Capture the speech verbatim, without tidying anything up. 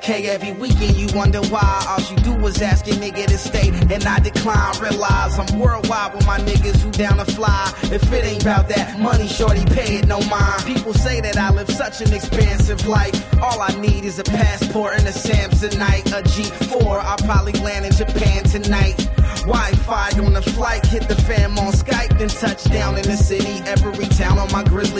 K every weekend, you wonder why. All she do was ask a nigga to stay, and I decline. Realize I'm worldwide with my niggas who down to fly. If it ain't about that money, shorty, pay it no mind. People say that I live such an expansive life. All I need is a passport and a Samsonite, a G four. I'll probably land in Japan tonight. Wi-Fi on the flight, hit the fam on Skype, then touch down in the city. Every town on my grizzly